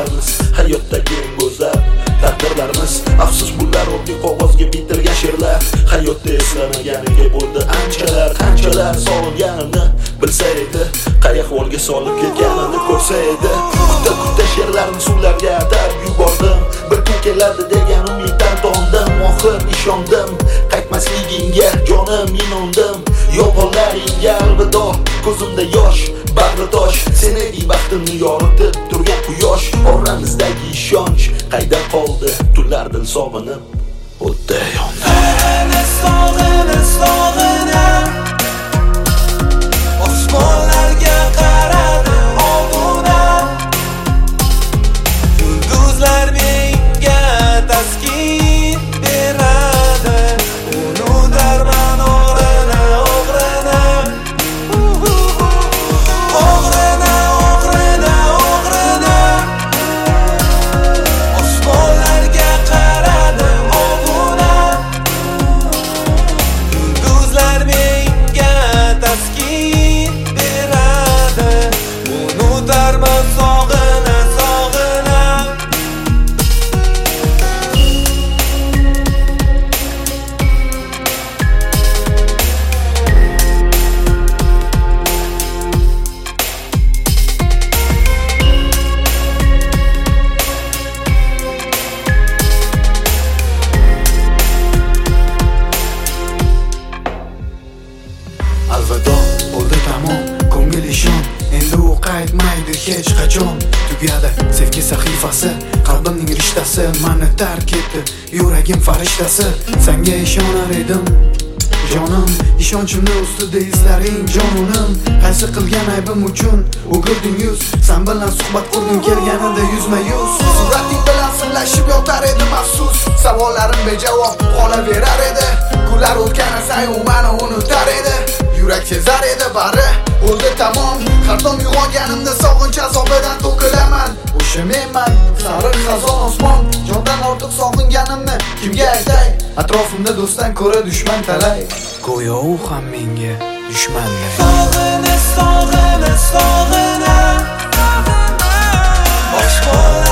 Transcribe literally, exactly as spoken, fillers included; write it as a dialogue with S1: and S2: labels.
S1: so'zlarimiz hayotdagi eng go'zal taqdirlarimiz. Afsus bunlar oddiy qog'ozga bitilgan she'rlar. Hayotda eslamaganiga bo'ldi anchalar, qanchalar sog'inganimni bilsa edi, qay ahvolga solib ketganimni ko'rsa edi. Kuta kuta she'rlarni suvlarga atab yubordim. Bir kun keladi degan umiddan tondim, oxir ishondim. Qaytmasligingga jonim inondim. Yolg'onlaringga alvido, ko'zimda yosh, bag'ri tosh. Sen eding baxtimni yoritib turgan quyosh. Oramizdagi ishonch qayda qoldi? Tunlar dil sog'inib o'tda yondi.
S2: Sog'inib, sog'inib osmonlarga qaradi og'unab. Yulduzlar menga taskin beradi. Uni darman og'rina, og'rina Og'rina, og'rina, og'rina osmonlarga qaradi og'unab. Yulduzlar menga taskin beradi. Uni darman sog'ina, sog'ina
S3: Alvido, bo'ldi tamom, ko'ngil ishon. Endi u qaytmaydi hech qachon. Tugadi sevgi sahifasi, qalbimning rishtasi. Meni tark etdi yuragim farishtasi. Senga ishonar edim jonim, ishonchimni ustida izlaring jonim. Qaysi qilgan aybim uchun o'girding yuz? Sen bilan suhbat qurdim kelganida yuzma yuz. Surating bilan sinlashib yotar edim afsus. Savollarim bejavob qolaverar edi. Kunlar o'tgani sayin u meni unutar edi. Yurak sezar edi bari bo'ldi tamom. Har dam uyg'onganimda sog'inch azobidan to'kilaman. O'sha menman, sariq xazon osmon. Jondan ortiq sog'inganimni kimga aytay? Atrofimda do'stdan ko'ra dushman talay. Go'yo u ham menga dushmanday.
S2: Sog'inib, sog'inib, sog'inib osmonlarga